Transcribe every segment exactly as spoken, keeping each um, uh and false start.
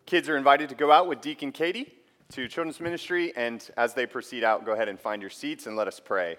Kids are invited to go out with Deacon Katie to children's ministry, and as they proceed out, go ahead and find your seats and let us pray.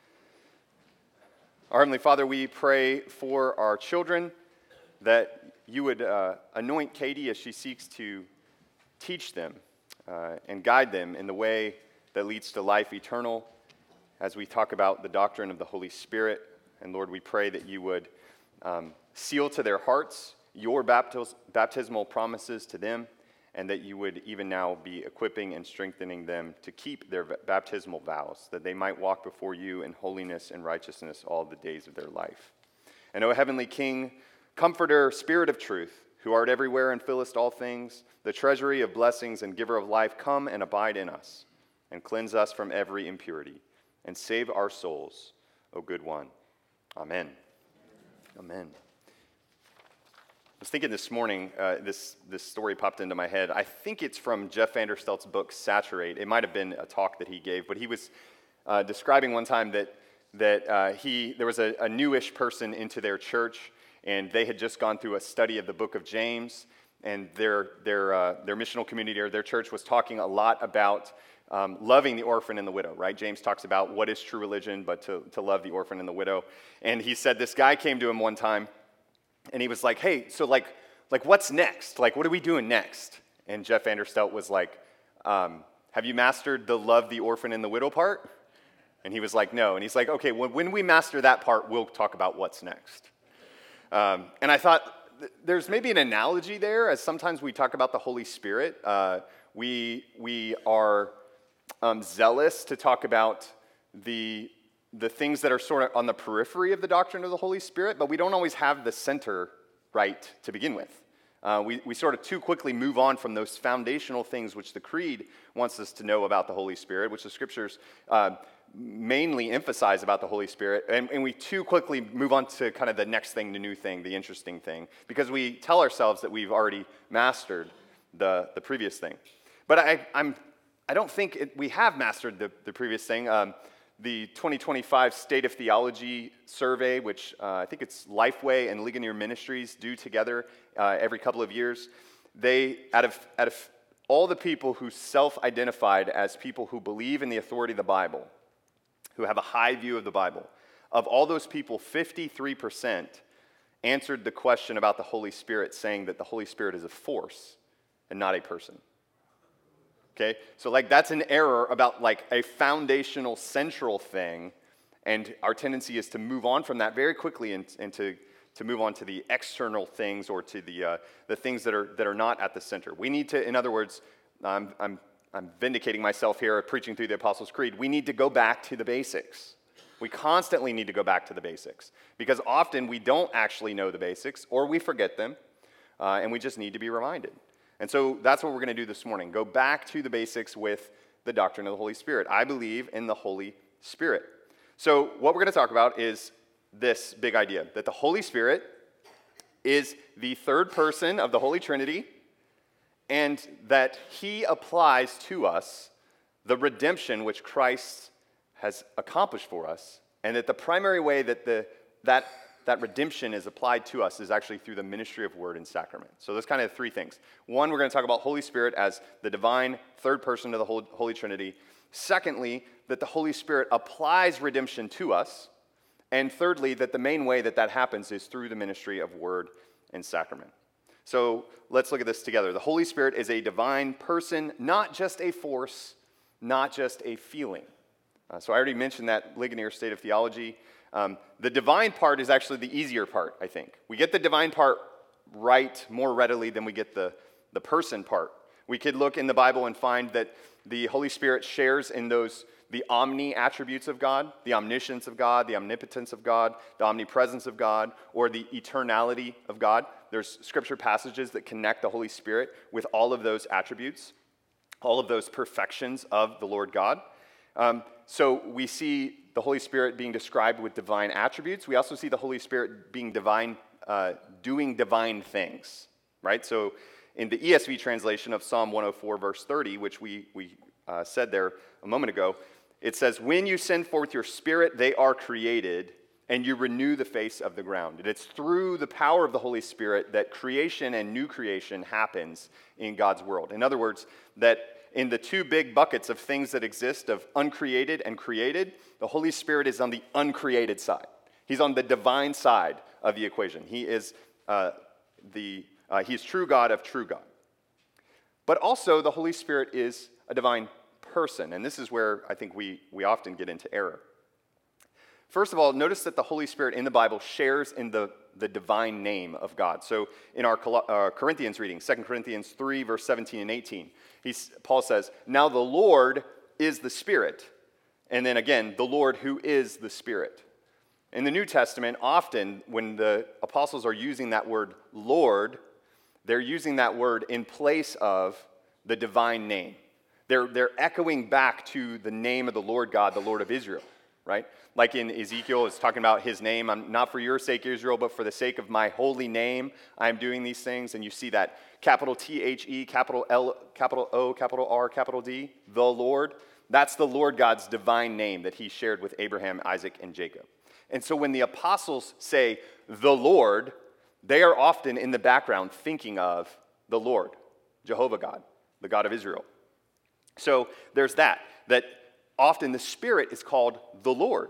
Our Heavenly Father, we pray for our children that you would uh, anoint Katie as she seeks to teach them uh, and guide them in the way that leads to life eternal as we talk about the doctrine of the Holy Spirit. And Lord, we pray that you would um, seal to their hearts your baptis- baptismal promises to them, and that you would even now be equipping and strengthening them to keep their baptismal vows, that they might walk before you in holiness and righteousness all the days of their life. And O Heavenly King, Comforter, Spirit of truth, who art everywhere and fillest all things, the treasury of blessings and giver of life, come and abide in us, and cleanse us from every impurity, and save our souls, O good one. Amen. Amen. I was thinking this morning, uh, this, this story popped into my head. I think it's from Jeff Vanderstelt's book, Saturate. It might have been a talk that he gave, but he was uh, describing one time that that uh, he there was a, a newish person into their church, and they had just gone through a study of the book of James, and their their uh, their missional community or their church was talking a lot about um, loving the orphan and the widow, right? James talks about what is true religion, but to, to love the orphan and the widow. And he said this guy came to him one time, and he was like, hey, so like, like what's next? Like, what are we doing next? And Jeff Vanderstelt was like, um, have you mastered the love the orphan and the widow part? And he was like, no. And he's like, okay, when, when we master that part, we'll talk about what's next. Um, and I thought th- there's maybe an analogy there, as sometimes we talk about the Holy Spirit. Uh, we, we are um, zealous to talk about the the things that are sort of on the periphery of the doctrine of the Holy Spirit, but we don't always have the center right to begin with. Uh, we, we sort of too quickly move on from those foundational things which the Creed wants us to know about the Holy Spirit, which the Scriptures uh, mainly emphasize about the Holy Spirit, and, and we too quickly move on to kind of the next thing, the new thing, the interesting thing, because we tell ourselves that we've already mastered the, the previous thing. But I, I'm, I don't think it, we have mastered the, the previous thing. Um, The twenty twenty-five State of Theology survey, which uh, I think it's Lifeway and Ligonier Ministries do together uh, every couple of years, they, out of, out of all the people who self-identified as people who believe in the authority of the Bible, who have a high view of the Bible, of all those people, fifty-three percent answered the question about the Holy Spirit saying that the Holy Spirit is a force and not a person. Okay, so like that's an error about like a foundational central thing, and our tendency is to move on from that very quickly and, and to, to move on to the external things or to the uh, the things that are that are not at the center. We need to, in other words, I'm I'm I'm vindicating myself here, preaching through the Apostles' Creed. We need to go back to the basics. We constantly need to go back to the basics because often we don't actually know the basics or we forget them, uh, and we just need to be reminded. And so that's what we're going to do this morning. Go back to the basics with the doctrine of the Holy Spirit. I believe in the Holy Spirit. So what we're going to talk about is this big idea, that the Holy Spirit is the third person of the Holy Trinity, and that he applies to us the redemption which Christ has accomplished for us, and that the primary way that the that that redemption is applied to us is actually through the ministry of word and sacrament. So there's kind of three things. One, we're going to talk about Holy Spirit as the divine third person of the Holy Trinity. Secondly, that the Holy Spirit applies redemption to us. And thirdly, that the main way that that happens is through the ministry of word and sacrament. So let's look at this together. The Holy Spirit is a divine person, not just a force, not just a feeling. Uh, so I already mentioned that Ligonier State of Theology. Um, the divine part is actually the easier part, I think. We get the divine part right more readily than we get the, the person part. We could look in the Bible and find that the Holy Spirit shares in those, the omni attributes of God, the omniscience of God, the omnipotence of God, the omnipresence of God, or the eternality of God. There's scripture passages that connect the Holy Spirit with all of those attributes, all of those perfections of the Lord God. Um, so we see the Holy Spirit being described with divine attributes. We also see the Holy Spirit being divine, uh, doing divine things, right? So in the E S V translation of Psalm one oh four, verse thirty, which we, we uh, said there a moment ago, it says, when you send forth your Spirit, they are created, and you renew the face of the ground. And it's through the power of the Holy Spirit that creation and new creation happens in God's world. In other words, that in the two big buckets of things that exist, of uncreated and created, the Holy Spirit is on the uncreated side. He's on the divine side of the equation. He is uh, the uh, he is true God of true God. But also, the Holy Spirit is a divine person, and this is where I think we, we often get into error. First of all, notice that the Holy Spirit in the Bible shares in the, the divine name of God. So in our uh, Corinthians reading, Second Corinthians three, verse seventeen and eighteen, he's, Paul says, "Now the Lord is the Spirit." And then again, the Lord who is the Spirit. In the New Testament, often when the apostles are using that word Lord, they're using that word in place of the divine name. They're, they're echoing back to the name of the Lord God, the Lord of Israel, right? Like in Ezekiel, it's talking about his name. I'm not for your sake, Israel, but for the sake of my holy name, I'm doing these things. And you see that capital T H E, capital L, capital O, capital R, capital D, the Lord. That's the Lord God's divine name that he shared with Abraham, Isaac, and Jacob. And so when the apostles say the Lord, they are often in the background thinking of the Lord, Jehovah God, the God of Israel. So there's that, that often the Spirit is called the Lord.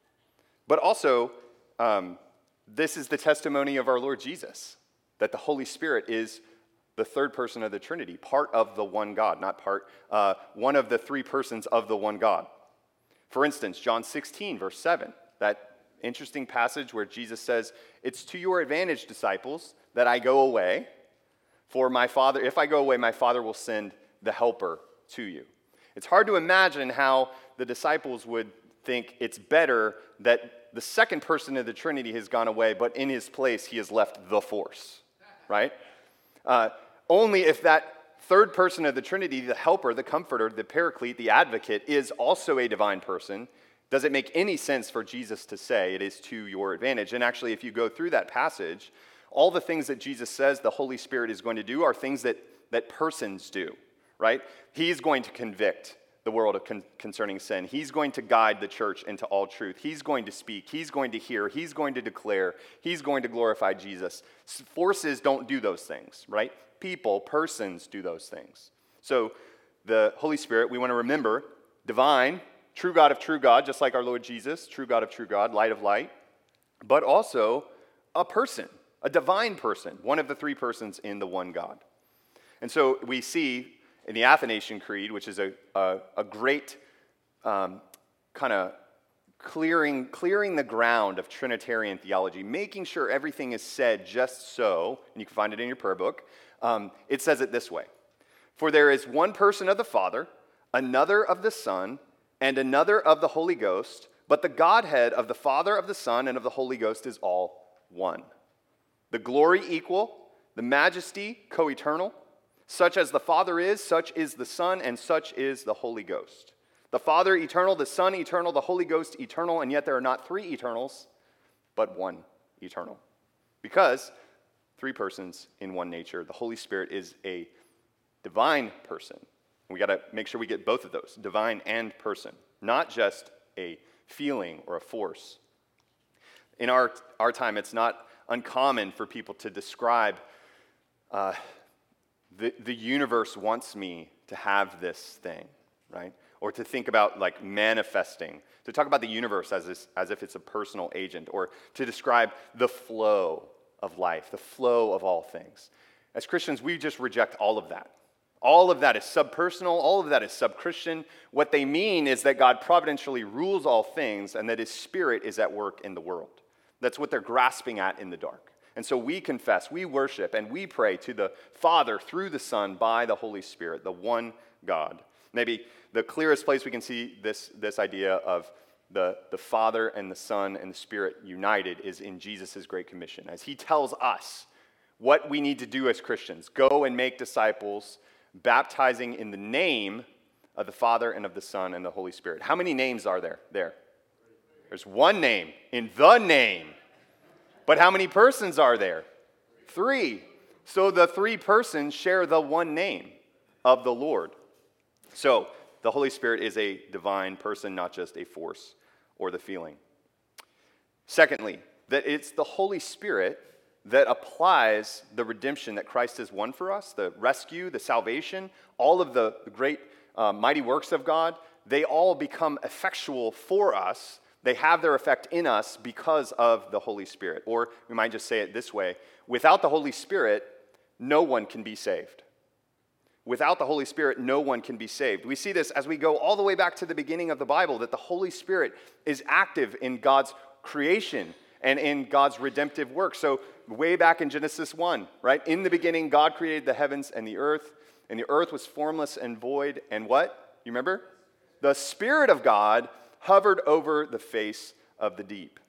But also, um, this is the testimony of our Lord Jesus, that the Holy Spirit is the third person of the Trinity, part of the one God, not part, uh, one of the three persons of the one God. For instance, John sixteen, verse seven, that interesting passage where Jesus says, "It's to your advantage, disciples, that I go away, for my Father, if I go away, my Father will send the Helper to you." It's hard to imagine how the disciples would think it's better that the second person of the Trinity has gone away, but in his place he has left the force, right? Uh, only if that third person of the Trinity, the helper, the comforter, the paraclete, the advocate, is also a divine person, does it make any sense for Jesus to say it is to your advantage. And actually, if you go through that passage, all the things that Jesus says the Holy Spirit is going to do are things that, that persons do, right? He's going to convict the world of con- concerning sin. He's going to guide the church into all truth. He's going to speak. He's going to hear. He's going to declare. He's going to glorify Jesus. Forces don't do those things, right? People, persons do those things. So the Holy Spirit, we want to remember, divine, true God of true God, just like our Lord Jesus, true God of true God, light of light, but also a person, a divine person, one of the three persons in the one God. And so we see in the Athanasian Creed, which is a, a, a great um, kind of clearing, clearing the ground of Trinitarian theology, making sure everything is said just so, and you can find it in your prayer book, um, it says it this way: "For there is one person of the Father, another of the Son, and another of the Holy Ghost, but the Godhead of the Father, of the Son, and of the Holy Ghost is all one. The glory equal, the majesty co-eternal. Such as the Father is, such is the Son, and such is the Holy Ghost. The Father eternal, the Son eternal, the Holy Ghost eternal, and yet there are not three eternals, but one eternal." Because three persons in one nature. The Holy Spirit is a divine person. We got to make sure we get both of those, divine and person, not just a feeling or a force. In our, our time, it's not uncommon for people to describe uh, the, the universe wants me to have this thing, right? Or to think about like manifesting, to talk about the universe as, this, as if it's a personal agent, or to describe the flow of life, the flow of all things. As Christians, we just reject all of that. All of that is subpersonal, all of that is sub-Christian. What they mean is that God providentially rules all things and that his Spirit is at work in the world. That's what they're grasping at in the dark. And so we confess, we worship, and we pray to the Father through the Son by the Holy Spirit, the one God. Maybe the clearest place we can see this, this idea of the, the Father and the Son and the Spirit united is in Jesus' Great Commission, as he tells us what we need to do as Christians. Go and make disciples, baptizing in the name of the Father and of the Son and the Holy Spirit. How many names are there? There. There's one name, in the name. But how many persons are there? Three. So the three persons share the one name of the Lord. So the Holy Spirit is a divine person, not just a force or the feeling. Secondly, that it's the Holy Spirit that applies the redemption that Christ has won for us, the rescue, the salvation, all of the great uh, mighty works of God, they all become effectual for us. They have their effect in us because of the Holy Spirit. Or we might just say it this way: without the Holy Spirit, no one can be saved. Without the Holy Spirit, no one can be saved. We see this as we go all the way back to the beginning of the Bible, that the Holy Spirit is active in God's creation and in God's redemptive work. So way back in Genesis one, right? In the beginning, God created the heavens and the earth, and the earth was formless and void. And what? You remember? The Spirit of God hovered over the face of the deep.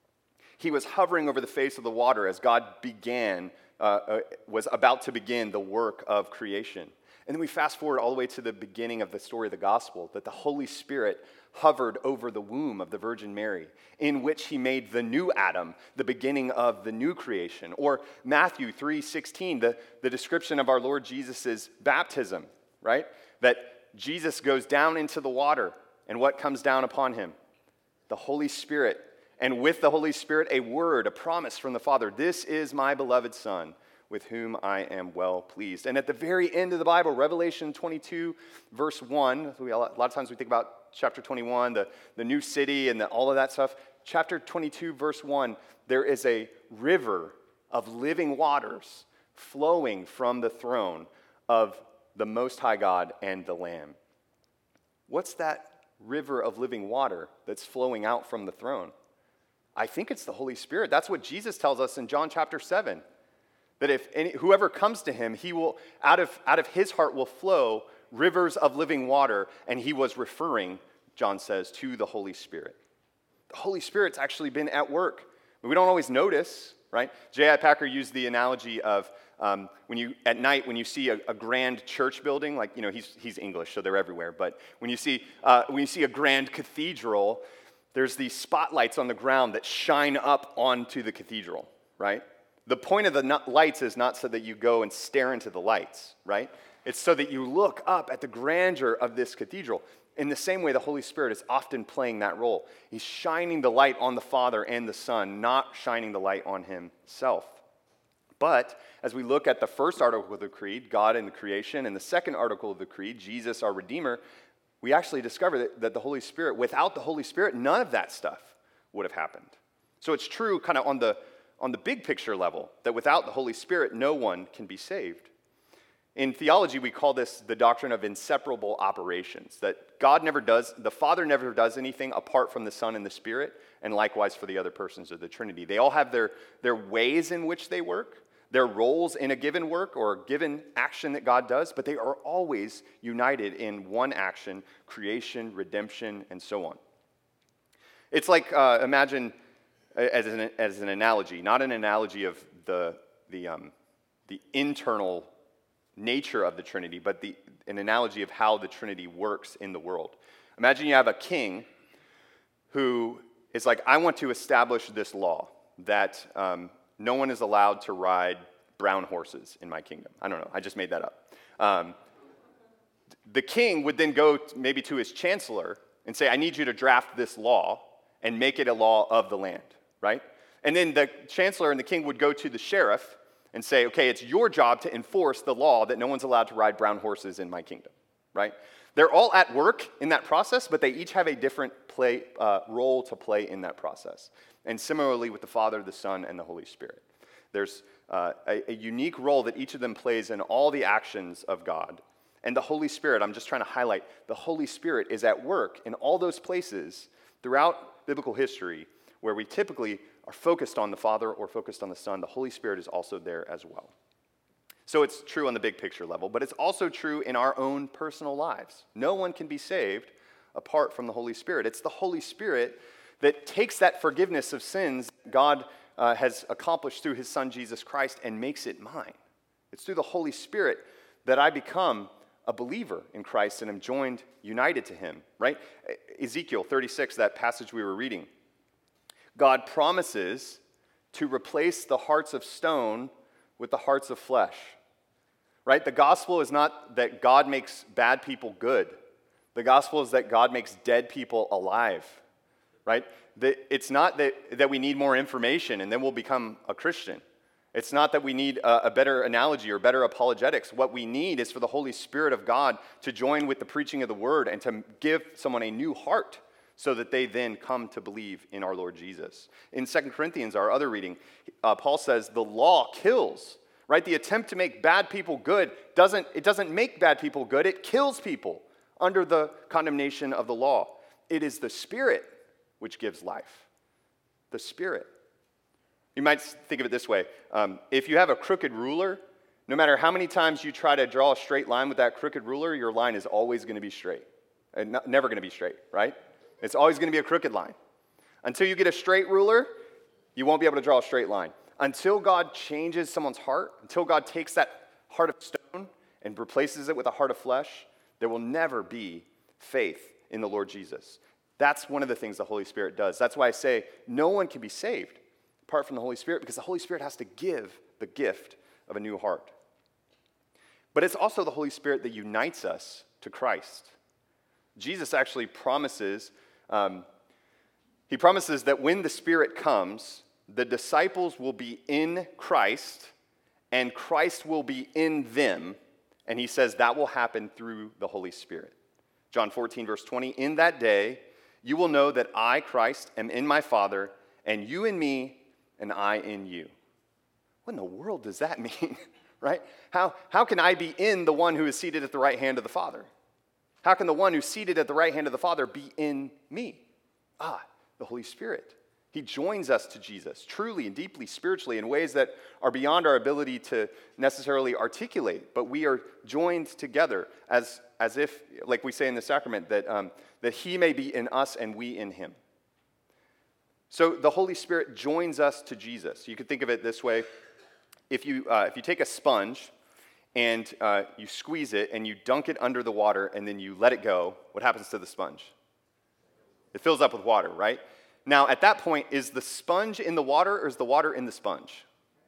He was hovering over the face of the water as God began, uh, uh, was about to begin the work of creation. And then we fast forward all the way to the beginning of the story of the gospel, that the Holy Spirit hovered over the womb of the Virgin Mary, in which he made the new Adam, the beginning of the new creation. Or Matthew three sixteen, the, the description of our Lord Jesus' baptism, right? That Jesus goes down into the water, and what comes down upon him? The Holy Spirit. And with the Holy Spirit, a word, a promise from the Father. This is my beloved Son, with whom I am well pleased. And at the very end of the Bible, Revelation twenty-two, verse one, we, a lot of times we think about chapter twenty-one, the, the new city and the, all of that stuff. Chapter twenty-two, verse one, there is a river of living waters flowing from the throne of the Most High God and the Lamb. What's that river of living water that's flowing out from the throne? I think it's the Holy Spirit. That's what Jesus tells us in John chapter seven. That if any, whoever comes to him, he will out of, out of his heart will flow rivers of living water. And he was referring, John says, to the Holy Spirit. The Holy Spirit's actually been at work. But we don't always notice, right? J I. Packer used the analogy of um, when you at night when you see a, a grand church building, like, you know, he's he's English, so they're everywhere. But when you see uh, when you see a grand cathedral, there's these spotlights on the ground that shine up onto the cathedral, right? The point of the lights is not so that you go and stare into the lights, right? It's so that you look up at the grandeur of this cathedral. In the same way, the Holy Spirit is often playing that role. He's shining the light on the Father and the Son, not shining the light on himself. But as we look at the first article of the Creed, God and the creation, and the second article of the Creed, Jesus, our Redeemer, we actually discover that, that the Holy Spirit, without the Holy Spirit, none of that stuff would have happened. So it's true kind of on the on the big picture level, that without the Holy Spirit, no one can be saved. In theology, we call this the doctrine of inseparable operations, that God never does, the Father never does anything apart from the Son and the Spirit, and likewise for the other persons of the Trinity. They all have their, their ways in which they work, their roles in a given work or a given action that God does, but they are always united in one action: creation, redemption, and so on. It's like, uh, imagine, as an, as an analogy, not an analogy of the, the, um, the internal nature of the Trinity, but the, an analogy of how the Trinity works in the world. Imagine you have a king who is like, I want to establish this law that um, no one is allowed to ride brown horses in my kingdom. I don't know, I just made that up. Um, the king would then go to, maybe to his chancellor and say, I need you to draft this law and make it a law of the land. Right? And then the chancellor and the king would go to the sheriff and say, okay, it's your job to enforce the law that no one's allowed to ride brown horses in my kingdom. Right? They're all at work in that process, but they each have a different play, uh, role to play in that process. And similarly with the Father, the Son, and the Holy Spirit. There's uh, a, a unique role that each of them plays in all the actions of God. And the Holy Spirit, I'm just trying to highlight, the Holy Spirit is at work in all those places throughout biblical history where we typically are focused on the Father or focused on the Son. The Holy Spirit is also there as well. So it's true on the big picture level, but it's also true in our own personal lives. No one can be saved apart from the Holy Spirit. It's the Holy Spirit that takes that forgiveness of sins God uh, has accomplished through his Son, Jesus Christ, and makes it mine. It's through the Holy Spirit that I become a believer in Christ and am joined, united to him, right? Ezekiel thirty-six, that passage we were reading. God promises to replace the hearts of stone with the hearts of flesh, right? The gospel is not that God makes bad people good. The gospel is that God makes dead people alive, right? That it's not that, that we need more information and then we'll become a Christian. It's not that we need a, a better analogy or better apologetics. What we need is for the Holy Spirit of God to join with the preaching of the word and to give someone a new heart so that they then come to believe in our Lord Jesus. In Second Corinthians, our other reading, uh, Paul says, the law kills, right? The attempt to make bad people good, doesn't, it doesn't make bad people good, it kills people under the condemnation of the law. It is the Spirit which gives life. The Spirit. You might think of it this way. Um, if you have a crooked ruler, no matter how many times you try to draw a straight line with that crooked ruler, your line is always going to be straight. And not, never going to be straight, right? It's always going to be a crooked line. Until you get a straight ruler, you won't be able to draw a straight line. Until God changes someone's heart, until God takes that heart of stone and replaces it with a heart of flesh, there will never be faith in the Lord Jesus. That's one of the things the Holy Spirit does. That's why I say no one can be saved apart from the Holy Spirit, because the Holy Spirit has to give the gift of a new heart. But it's also the Holy Spirit that unites us to Christ. Jesus actually promises, um, he promises that when the Spirit comes, the disciples will be in Christ, and Christ will be in them, and he says that will happen through the Holy Spirit. John fourteen, verse twenty, in that day you will know that I, Christ, am in my Father, and you in me, and I in you. What in the world does that mean, right? How, how can I be in the one who is seated at the right hand of the Father? How can the one who's seated at the right hand of the Father be in me? Ah, the Holy Spirit. He joins us to Jesus, truly and deeply spiritually, in ways that are beyond our ability to necessarily articulate, but we are joined together as, as if, like we say in the sacrament, that, um, that he may be in us and we in him. So the Holy Spirit joins us to Jesus. You could think of it this way. If you, uh, if you take a sponge and uh, you squeeze it and you dunk it under the water and then you let it go, what happens to the sponge? It fills up with water, right? Now, at that point, is the sponge in the water or is the water in the sponge?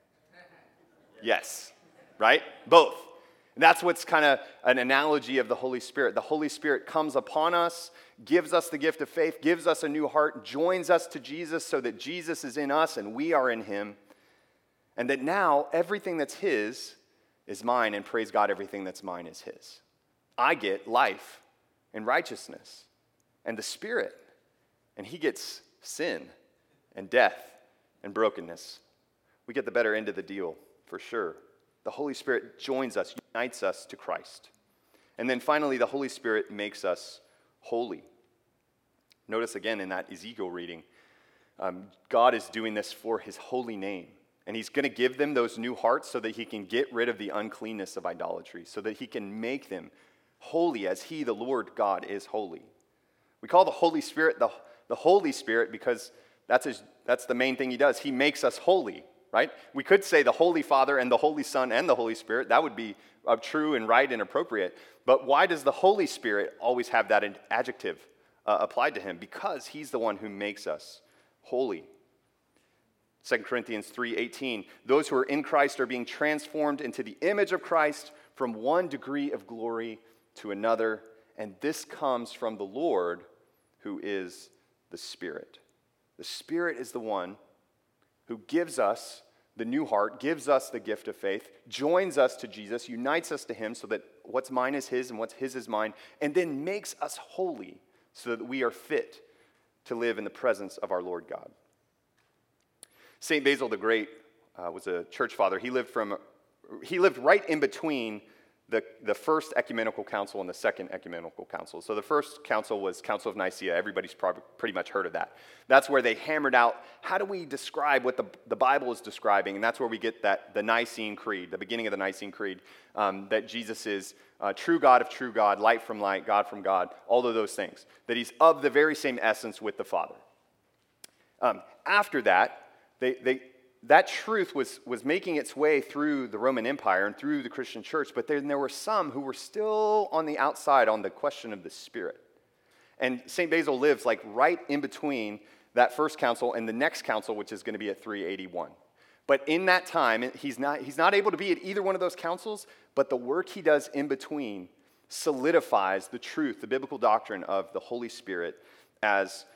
Yes, right? Both. And that's what's kind of an analogy of the Holy Spirit. The Holy Spirit comes upon us, gives us the gift of faith, gives us a new heart, joins us to Jesus so that Jesus is in us and we are in him. And that now everything that's his is mine, and praise God, everything that's mine is his. I get life and righteousness and the Spirit, and he gets sin and death and brokenness. We get the better end of the deal, for sure. The Holy Spirit joins us, unites us to Christ. And then finally, the Holy Spirit makes us holy. Notice again in that Ezekiel reading, um, God is doing this for his holy name. And he's going to give them those new hearts so that he can get rid of the uncleanness of idolatry, so that he can make them holy as he, the Lord God, is holy. We call the Holy Spirit the, the Holy Spirit because that's, his, that's the main thing he does. He makes us holy, right? We could say the Holy Father and the Holy Son and the Holy Spirit. That would be uh, true and right and appropriate. But why does the Holy Spirit always have that adjective uh, applied to him? Because he's the one who makes us holy. Second Corinthians three eighteen, those who are in Christ are being transformed into the image of Christ from one degree of glory to another, and this comes from the Lord who is the Spirit. The Spirit is the one who gives us the new heart, gives us the gift of faith, joins us to Jesus, unites us to him so that what's mine is his and what's his is mine, and then makes us holy so that we are fit to live in the presence of our Lord God. Saint Basil the Great uh, was a church father. He lived from he lived right in between the, the first ecumenical council and the second ecumenical council. So the first council was Council of Nicaea. Everybody's probably pretty much heard of that. That's where they hammered out, how do we describe what the, the Bible is describing? And that's where we get that the Nicene Creed, the beginning of the Nicene Creed, um, that Jesus is uh, true God of true God, light from light, God from God, all of those things. That he's of the very same essence with the Father. Um, after that, They, they, that truth was, was making its way through the Roman Empire and through the Christian church, but then there were some who were still on the outside on the question of the Spirit. And Saint Basil lives like right in between that first council and the next council, which is going to be at three eighty-one. But in that time, he's not, he's not able to be at either one of those councils, but the work he does in between solidifies the truth, the biblical doctrine of the Holy Spirit as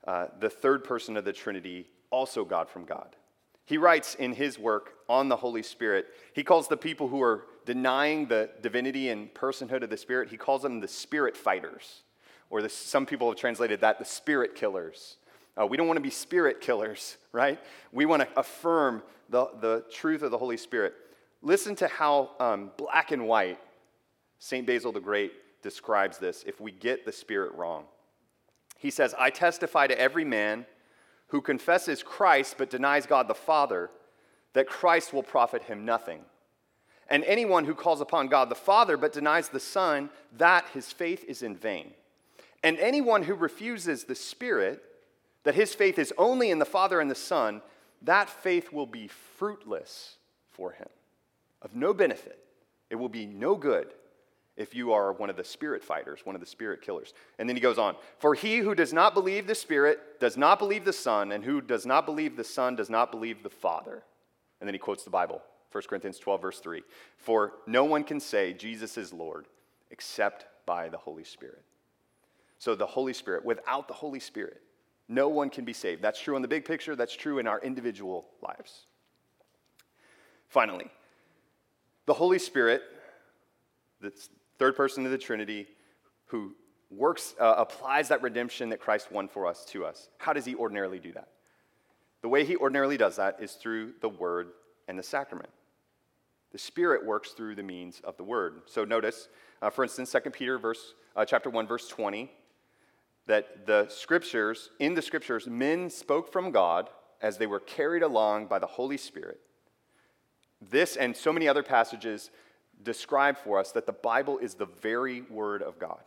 uh, the third person of the Trinity, also God from God. He writes in his work on the Holy Spirit, he calls the people who are denying the divinity and personhood of the Spirit, he calls them the spirit fighters. Or the, some people have translated that the spirit killers. Uh, we don't want to be spirit killers, right? We want to affirm the, the truth of the Holy Spirit. Listen to how um, black and white Saint Basil the Great describes this if we get the Spirit wrong. He says, I testify to every man who confesses Christ but denies God the Father that Christ will profit him nothing. And anyone who calls upon God the Father but denies the Son, that his faith is in vain. And anyone who refuses the Spirit, that his faith is only in the Father and the Son, that faith will be fruitless for him, of no benefit. It will be no good if you are one of the spirit fighters, one of the spirit killers. And then he goes on, for he who does not believe the Spirit does not believe the Son, and who does not believe the Son does not believe the Father. And then he quotes the Bible, First Corinthians twelve, verse three. For no one can say Jesus is Lord except by the Holy Spirit. So the Holy Spirit, without the Holy Spirit, no one can be saved. That's true in the big picture. That's true in our individual lives. Finally, the Holy Spirit, the third person of the Trinity, who works, uh, applies that redemption that Christ won for us to us. How does he ordinarily do that? The way he ordinarily does that is through the Word and the sacrament. The Spirit works through the means of the Word. So notice, uh, for instance, Second Peter verse, uh, chapter one, verse twenty, that the Scriptures, in the Scriptures, men spoke from God as they were carried along by the Holy Spirit. This and so many other passages describe for us that the Bible is the very Word of God.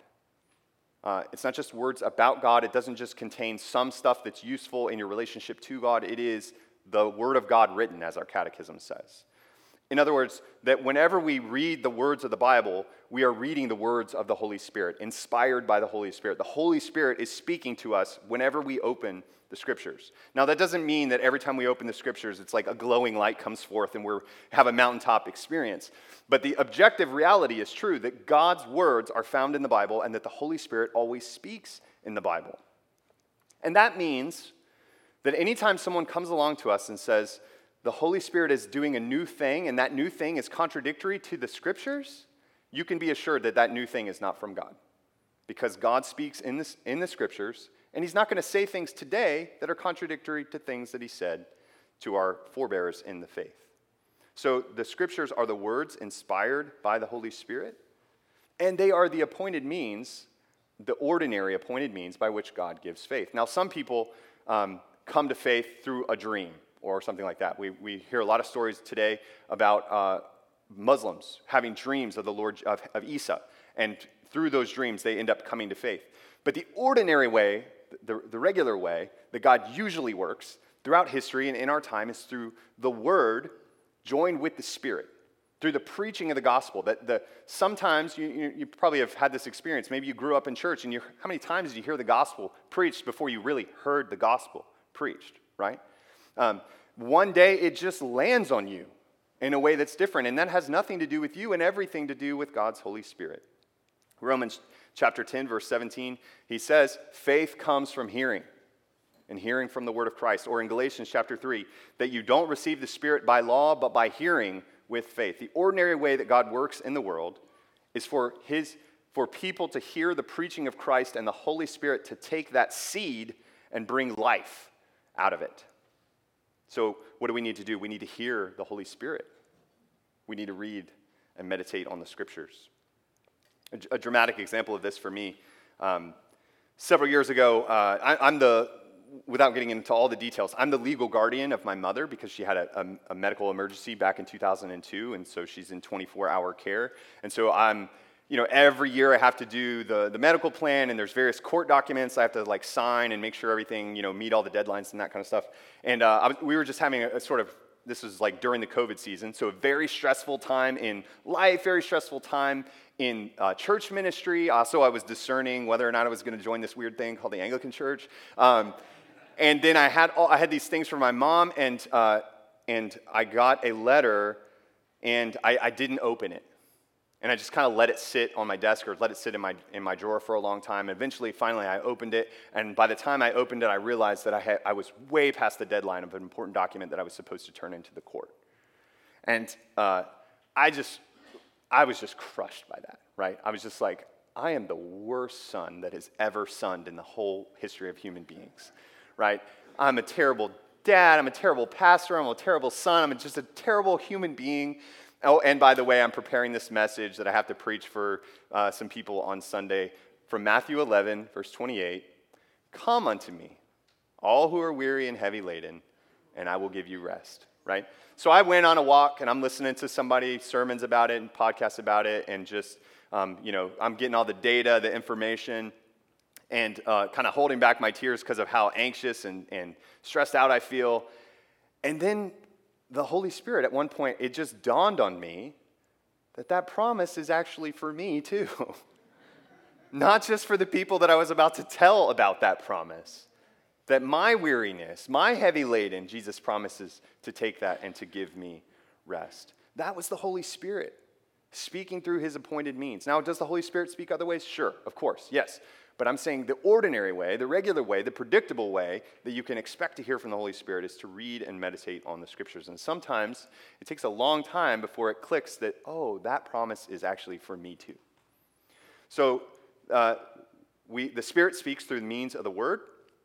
Uh, it's not just words about God. It doesn't just contain some stuff that's useful in your relationship to God. It is the Word of God written, as our catechism says. In other words, that whenever we read the words of the Bible, we are reading the words of the Holy Spirit, inspired by the Holy Spirit. The Holy Spirit is speaking to us whenever we open the Scriptures. Now, that doesn't mean that every time we open the Scriptures, it's like a glowing light comes forth and we have a mountaintop experience. But the objective reality is true, that God's words are found in the Bible and that the Holy Spirit always speaks in the Bible. And that means that anytime someone comes along to us and says, the Holy Spirit is doing a new thing, and that new thing is contradictory to the Scriptures, you can be assured that that new thing is not from God. Because God speaks in, this, in the Scriptures, and he's not going to say things today that are contradictory to things that he said to our forebears in the faith. So the Scriptures are the words inspired by the Holy Spirit, and they are the appointed means, the ordinary appointed means by which God gives faith. Now, some people um, come to faith through a dream or something like that. We, we hear a lot of stories today about uh, Muslims having dreams of the Lord of, of Isa, and through those dreams they end up coming to faith. But the ordinary way, the, the regular way that God usually works throughout history and in our time is through the Word joined with the Spirit, through the preaching of the gospel. That the sometimes you, you, you probably have had this experience. Maybe you grew up in church, and you, how many times did you hear the gospel preached before you really heard the gospel preached, right? Um, one day it just lands on you in a way that's different, and that has nothing to do with you and everything to do with God's Holy Spirit. Romans chapter ten, verse seventeen, he says, faith comes from hearing, and hearing from the word of Christ. Or in Galatians chapter three, that you don't receive the Spirit by law, but by hearing with faith. The ordinary way that God works in the world is for his for people to hear the preaching of Christ and the Holy Spirit to take that seed and bring life out of it. So what do we need to do? We need to hear the Holy Spirit. We need to read and meditate on the Scriptures. A, a dramatic example of this for me, um, several years ago, uh, I, I'm the, without getting into all the details, I'm the legal guardian of my mother because she had a, a, a medical emergency back in two thousand two, and so she's in twenty-four hour care. And so I'm, you know, every year I have to do the, the medical plan, and there's various court documents I have to like sign and make sure everything, you know, meet all the deadlines and that kind of stuff. And uh, I was, we were just having a, a sort of, this was like during the COVID season, so a very stressful time in life, very stressful time in uh, church ministry. Also, I was discerning whether or not I was going to join this weird thing called the Anglican Church. Um, and then I had all, I had these things from my mom, and uh, and I got a letter, and I, I didn't open it. And I just kind of let it sit on my desk or let it sit in my in my drawer for a long time. And eventually, finally, I opened it. And by the time I opened it, I realized that I had I was way past the deadline of an important document that I was supposed to turn into the court. And uh, I just, I was just crushed by that, right? I was just like, I am the worst son that has ever sunned in the whole history of human beings, right? I'm a terrible dad. I'm a terrible pastor. I'm a terrible son. I'm just a terrible human being. Oh, and by the way, I'm preparing this message that I have to preach for uh, some people on Sunday from Matthew eleven, verse twenty-eight. Come unto me, all who are weary and heavy laden, and I will give you rest, right? So I went on a walk, and I'm listening to somebody, sermons about it and podcasts about it, and just, um, you know, I'm getting all the data, the information, and uh, kind of holding back my tears because of how anxious and, and stressed out I feel. And then the Holy Spirit, at one point, it just dawned on me that that promise is actually for me too. Not just for the people that I was about to tell about that promise. That my weariness, my heavy laden, Jesus promises to take that and to give me rest. That was the Holy Spirit speaking through his appointed means. Now, does the Holy Spirit speak other ways? Sure, of course, yes. But I'm saying the ordinary way, the regular way, the predictable way that you can expect to hear from the Holy Spirit is to read and meditate on the Scriptures. And sometimes it takes a long time before it clicks that, oh, that promise is actually for me too. So uh, we, the Spirit speaks through the means of the Word,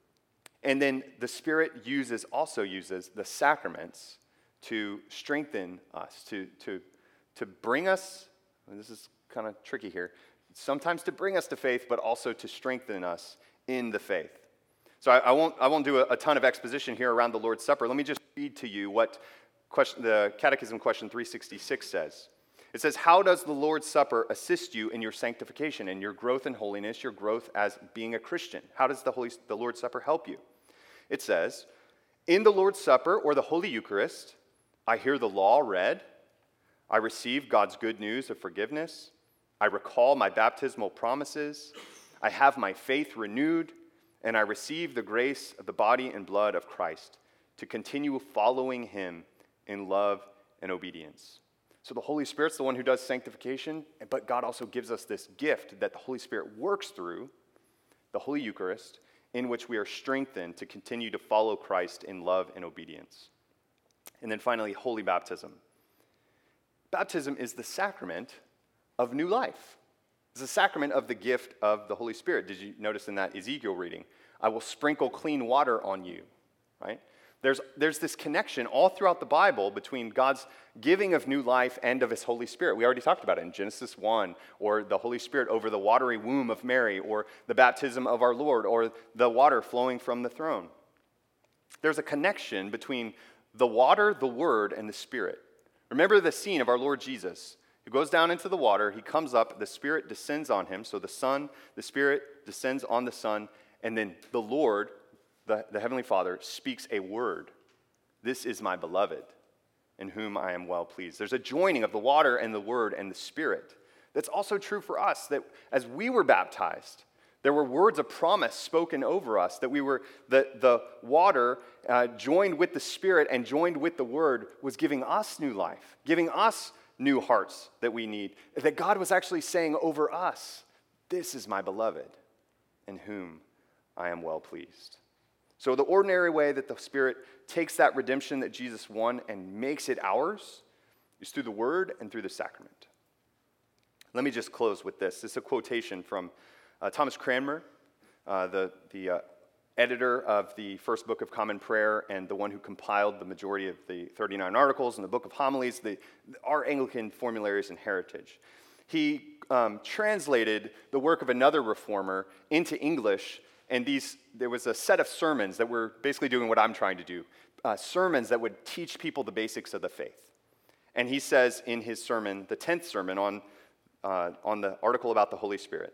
and then the Spirit uses also uses the sacraments to strengthen us, to, to, to bring us, and this is kind of tricky here, sometimes to bring us to faith, but also to strengthen us in the faith. So I, I won't I won't do a, a ton of exposition here around the Lord's Supper. Let me just read to you what question, the Catechism question three sixty-six says. It says, how does the Lord's Supper assist you in your sanctification, in your growth in holiness, your growth as being a Christian? How does the, Holy, the Lord's Supper help you? It says, in the Lord's Supper or the Holy Eucharist, I hear the law read, I receive God's good news of forgiveness, I recall my baptismal promises, I have my faith renewed, and I receive the grace of the body and blood of Christ to continue following him in love and obedience. So the Holy Spirit's the one who does sanctification, but God also gives us this gift that the Holy Spirit works through, the Holy Eucharist, in which we are strengthened to continue to follow Christ in love and obedience. And then finally, holy baptism. Baptism is the sacrament of new life. It's a sacrament of the gift of the Holy Spirit. Did you notice in that Ezekiel reading? I will sprinkle clean water on you, right? There's, there's this connection all throughout the Bible between God's giving of new life and of his Holy Spirit. We already talked about it in Genesis one, or the Holy Spirit over the watery womb of Mary, or the baptism of our Lord, or the water flowing from the throne. There's a connection between the water, the Word, and the Spirit. Remember the scene of our Lord Jesus. He goes down into the water, he comes up, the Spirit descends on him. So the Son, the Spirit descends on the Son, and then the Lord, the, the Heavenly Father, speaks a word. This is my beloved, in whom I am well pleased. There's a joining of the water and the Word and the Spirit. That's also true for us, that as we were baptized, there were words of promise spoken over us, that we were, the, the water uh, joined with the Spirit and joined with the Word was giving us new life, giving us new hearts that we need, that God was actually saying over us, this is my beloved, in whom I am well pleased. So the ordinary way that the Spirit takes that redemption that Jesus won and makes it ours is through the Word and through the sacrament. Let me just close with this. This is a quotation from uh, Thomas Cranmer, uh, the, the uh, editor of the first book of Common Prayer and the one who compiled the majority of the thirty-nine articles in the Book of Homilies, the, our Anglican formularies and heritage. He um, translated the work of another reformer into English, and these there was a set of sermons that were basically doing what I'm trying to do, uh, sermons that would teach people the basics of the faith. And he says in his sermon, the tenth sermon on, uh, on the article about the Holy Spirit,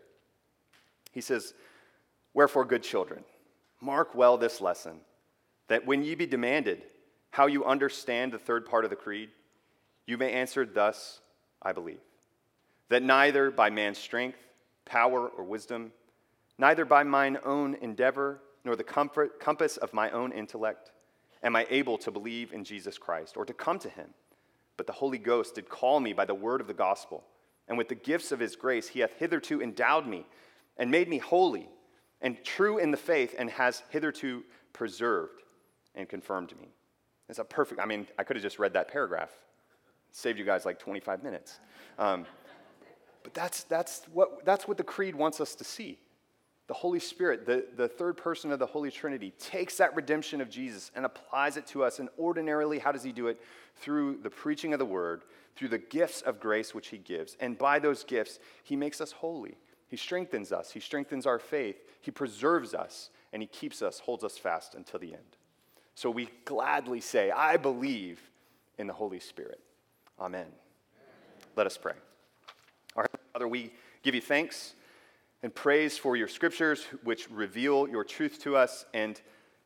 he says, wherefore, good children, mark well this lesson, that when ye be demanded how you understand the third part of the creed, you may answer thus, I believe, that neither by man's strength, power, or wisdom, neither by mine own endeavor, nor the comfort, compass of my own intellect, am I able to believe in Jesus Christ, or to come to him. But the Holy Ghost did call me by the word of the gospel, And with the gifts of his grace, he hath hitherto endowed me and made me holy and true in the faith, and has hitherto preserved and confirmed me. It's a perfect, I mean, I could have just read that paragraph. Saved you guys like twenty-five minutes. Um, but that's, that's, what, that's what the creed wants us to see. The Holy Spirit, the, the third person of the Holy Trinity, takes that redemption of Jesus and applies it to us. And ordinarily, how does he do it? Through the preaching of the word, through the gifts of grace which he gives. And by those gifts, he makes us holy. He strengthens us. He strengthens our faith. He preserves us. And he keeps us, holds us fast until the end. So we gladly say, I believe in the Holy Spirit. Amen. Amen. Let us pray. Our Heavenly Father, we give you thanks and praise for your scriptures, which reveal your truth to us, and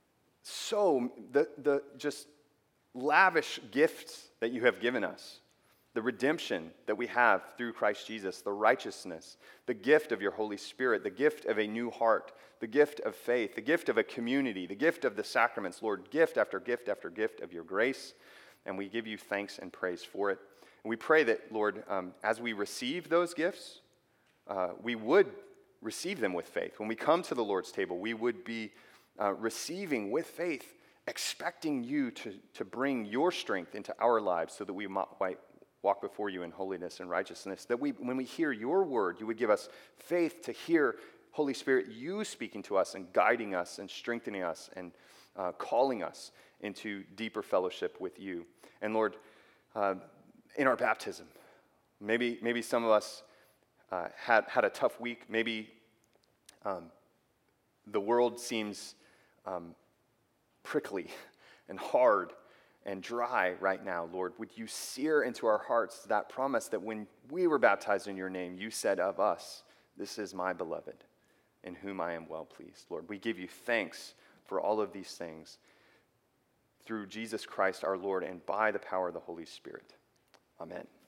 so the, the just lavish gifts that you have given us, the redemption that we have through Christ Jesus, the righteousness, the gift of your Holy Spirit, the gift of a new heart, the gift of faith, the gift of a community, the gift of the sacraments, Lord, gift after gift after gift of your grace, and we give you thanks and praise for it. And we pray that, Lord, um, as we receive those gifts, uh, we would receive them with faith. When we come to the Lord's table, we would be uh, receiving with faith, expecting you to, to bring your strength into our lives so that we might walk before you in holiness and righteousness. That we, when we hear your word, you would give us faith to hear, Holy Spirit, you speaking to us and guiding us and strengthening us and uh, calling us into deeper fellowship with you. And Lord, uh, in our baptism, maybe maybe some of us uh, had, had a tough week. Maybe um, the world seems um, prickly and hard and dry right now, Lord. Would you sear into our hearts that promise that when we were baptized in your name, you said of us, this is my beloved, in whom I am well pleased. Lord, we give you thanks for all of these things through Jesus Christ our Lord and by the power of the Holy Spirit. Amen.